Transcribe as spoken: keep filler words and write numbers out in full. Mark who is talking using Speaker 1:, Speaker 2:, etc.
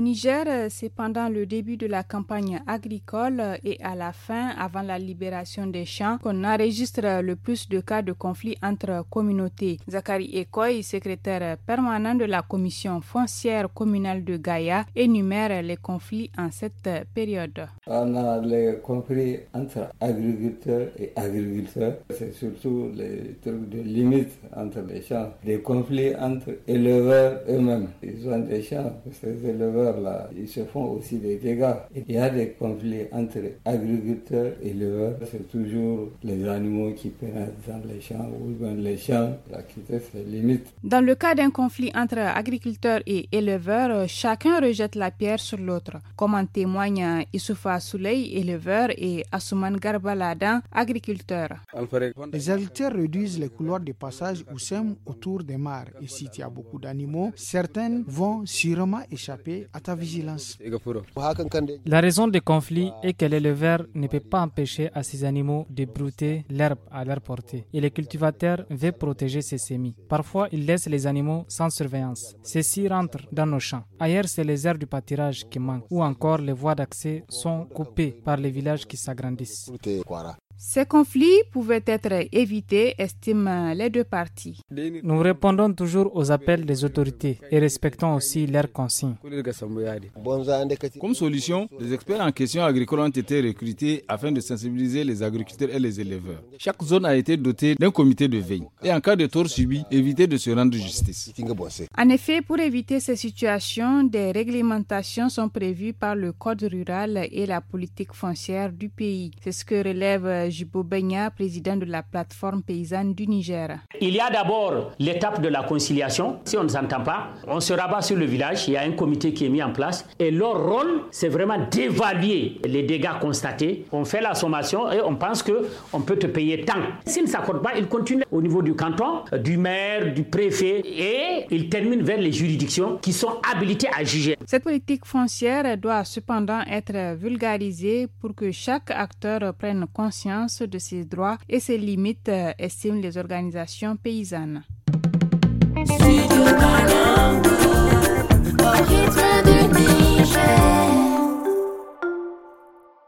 Speaker 1: Niger, c'est pendant le début de la campagne agricole et à la fin, avant la libération des champs, qu'on enregistre le plus de cas de conflits entre communautés. Zakari Ekoy, secrétaire permanent de la commission foncière communale de Gaïa, énumère les conflits en cette période.
Speaker 2: On a les conflits entre agriculteurs et agriculteurs. C'est surtout les trucs de limite entre les champs. Des conflits entre éleveurs eux-mêmes. Ils ont des champs, ces éleveurs-là, ils se font aussi des dégâts. Il y a des conflits entre agriculteurs et éleveurs. C'est toujours les animaux qui pénètrent dans les champs ou dans les champs. La quitter ses limites.
Speaker 1: Dans le cas d'un conflit entre agriculteurs et éleveurs, chacun rejette la pierre sur l'autre. Comme en témoigne Issoufa Souley, éleveur, et Assouman Garbaladan, agriculteur.
Speaker 3: Les agriculteurs réduisent les couloirs de passage ou sèment autour des mares. Et s'il y a beaucoup d'animaux, certaines vont sûrement échapper à ta vigilance.
Speaker 4: La raison des conflits est que l'éleveur ne peut pas empêcher à ses animaux de brouter l'herbe à leur portée. Et le cultivateur veut protéger ses semis. Parfois, il laisse les animaux sans surveillance. Ceux-ci rentrent dans nos champs. Ailleurs, c'est les aires du pâturage qui manquent. Ou encore, les voies d'accès sont coupées par les villages qui s'agrandissent.
Speaker 1: Ces conflits pouvaient être évités, estiment les deux parties.
Speaker 4: Nous répondons toujours aux appels des autorités et respectons aussi leurs consignes.
Speaker 5: Comme solution, les experts en questions agricoles ont été recrutés afin de sensibiliser les agriculteurs et les éleveurs. Chaque zone a été dotée d'un comité de veille et en cas de tort subi, éviter de se rendre justice.
Speaker 1: En effet, pour éviter ces situations, des réglementations sont prévues par le Code rural et la politique foncière du pays. C'est ce que relève Jibo Benya, président de la plateforme paysanne du Niger.
Speaker 6: Il y a d'abord l'étape de la conciliation. Si on ne s'entend pas, on se rabat sur le village. Il y a un comité qui est mis en place. Et leur rôle, c'est vraiment d'évaluer les dégâts constatés. On fait la sommation et on pense qu'on peut te payer tant. S'ils ne s'accordent pas, ils continuent au niveau du canton, du maire, du préfet et ils terminent vers les juridictions qui sont habilitées à juger.
Speaker 1: Cette politique foncière doit cependant être vulgarisée pour que chaque acteur prenne conscience de ses droits et ses limites, estiment les organisations paysannes. Studio Kalangu, au rythme du Niger.